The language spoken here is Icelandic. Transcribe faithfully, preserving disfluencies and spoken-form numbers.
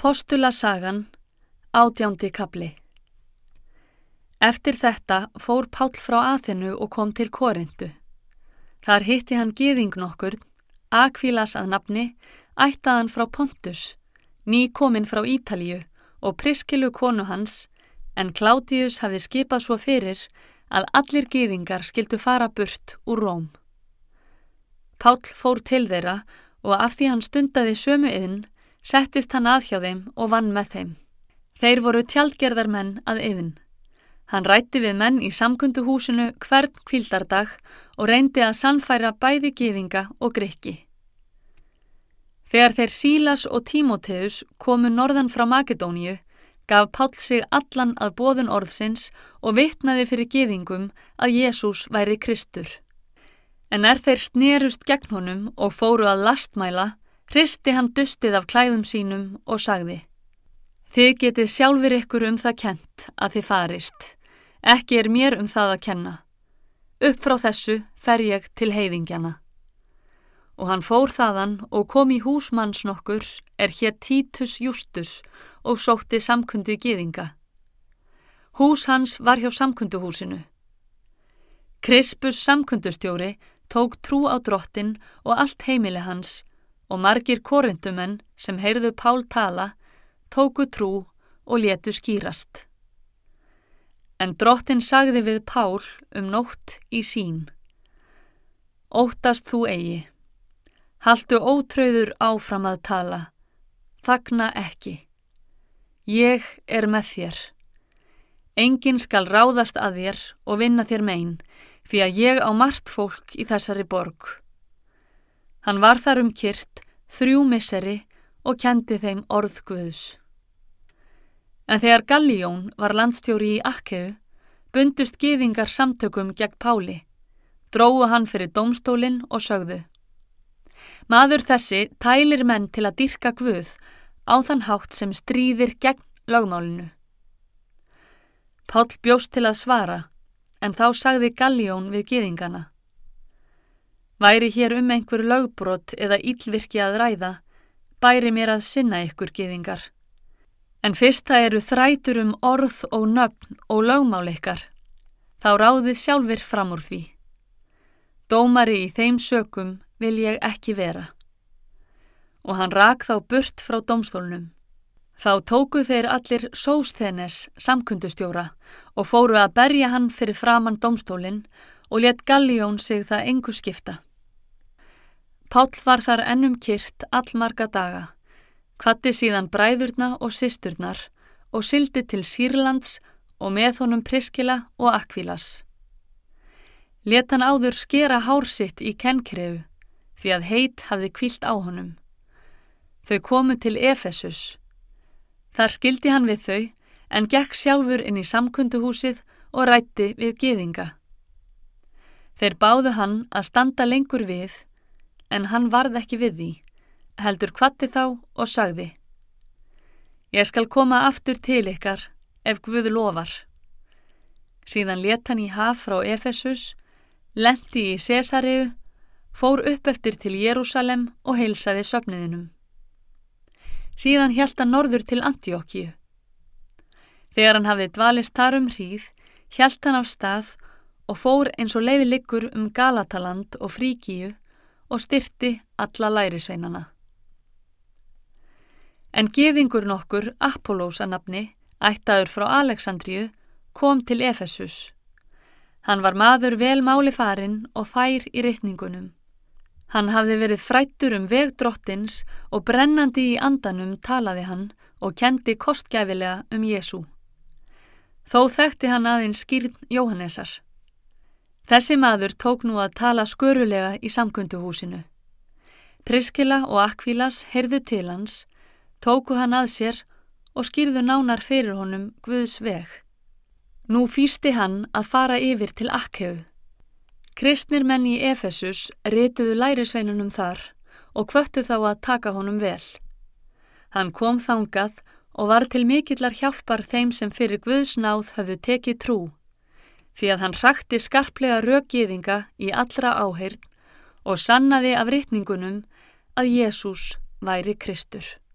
Postulasagan, átjándi kafli. Eftir þetta fór Páll frá Aþenu og kom til Korintu. Þar hitti hann gyðing nokkurn, Akvílas að nafni, ættaðan frá Pontus, ný kominn frá Ítalíu og Priskilu konu hans, en Kládius hafði skipað svo fyrir að allir gyðingar skyldu fara burt úr Róm. Páll fór til þeirra og af því hann stundaði sömu iðn, settist hann að hjá þeim og vann með þeim. Þeir voru tjaldgerðarmenn að iðn. Hann ræddi við menn í samkunduhúsinu hvern hvíldardag og reyndi að sannfæra bæði gyðinga og Grikki. Þegar þeir Sílas og Tímóteus komu norðan frá Makedóníu, gaf Páll sig allan að boðun orðsins og vitnaði fyrir gyðingum að Jesús væri Kristur. En er þeir snerust gegn honum og fóru að lastmæla, hristi hann dustið af klæðum sínum og sagði: Þið getið sjálfur ykkur um það kennt að þið farist, ekki er mér um það að kenna. Upp frá þessu fer ég til heiðingjana. Og hann fór þaðan og kom í hús manns nokkurs er hét Títus Justus og sótti samkundu gyðinga. Hús hans var hjá samkunduhúsinu. Krispus samkundustjóri tók trú á Drottin og allt heimili hans, og margir korintumenn sem heyrðu Pál tala, tóku trú og létu skýrast. En Drottin sagði við Pál um nótt í sín: Óttast þú eigi, haltu ótrauður áfram að tala, þagna ekki. Ég er með þér. Enginn skal ráðast að þér og vinna þér mein, því að ég á margt fólk í þessari borg. Hann var þar um kyrt þrjú misseri og kendi þeim orð Guðs. En þegar Gallión var landstjóri í Akkeu, bundust gyðingar samtökum gegn Páli, drógu hann fyrir dómstólinn og sögðu: Maður þessi tælir menn til að dýrka Guð á þann hátt sem stríðir gegn lögmálinu. Páll bjóst til að svara, en þá sagði Gallión við gyðingana: Væri hér um einhver lögbrot eða illvirki að ræða, bæri mér að sinna ykkur gyðingar. En fyrst það eru þrætur um orð og nöfn og lögmál ykkar, þá ráðið sjálfir fram úr því. Dómari í þeim sökum vil ég ekki vera. Og hann rak þá burt frá dómstólnum. Þá tóku þeir allir Sósþenes samkundustjóra og fóru að berja hann fyrir framan dómstólinn og lét Gallión sig það engu skipta. Páll var þar enn um kyrt allmarga daga, kvaddi síðan bræðurna og systurnar og sigldi til Sýrlands og með honum Priskila og Akvílas. Lét hann áður skera hár sitt í Kenkreu, því að heit hafði hvílt á honum. Þau komu til Efesus. Þar skildi hann við þau, en gekk sjálfur inn í samkunduhúsið og ræddi við gyðinga. Þeir báðu hann að standa lengur við, en hann varð ekki við því, heldur kvaddi þá og sagði: Ég skal koma aftur til ykkar, ef Guð lofar. Síðan lét hann í haf frá Efesus, lenti í Sesareu, fór upp eftir til Jerúsalem og heilsaði söfniðinum. Síðan hélt hann norður til Antíokkíu. Þegar hann hafði dvalist þar um hríð, hélt hann af stað og fór eins og leið liggur um Galataland og Fríkíu og styrti alla lærisveinana. En gyðingur nokkur, Apollós að nafni, ættaður frá Alexandríu, kom til Efesus. Hann var maður vel máli farinn og fær í ritningunum. Hann hafði verið fræddur um veg Drottins og brennandi í andanum talaði hann og kendi kostgæfilega um Jesú. Þó þekkti hann aðeins skírn Jóhannesar. Þessi maður tók nú að tala skörulega í samkunduhúsinu. Priskila og Akvílas heyrðu til hans, tóku hann að sér og skýrðu nánar fyrir honum Guðs veg. Nú fýsti hann að fara yfir til Akkeu. Kristnir menn í Efesus rituðu lærisveinunum þar og hvöttu þá að taka honum vel. Hann kom þangað og var til mikillar hjálpar þeim sem fyrir Guðs náð höfðu tekið trú, því að hann hrakti skarplega rök gyðinga í allra áheyrn og sannaði af ritningunum að Jesús væri Kristur.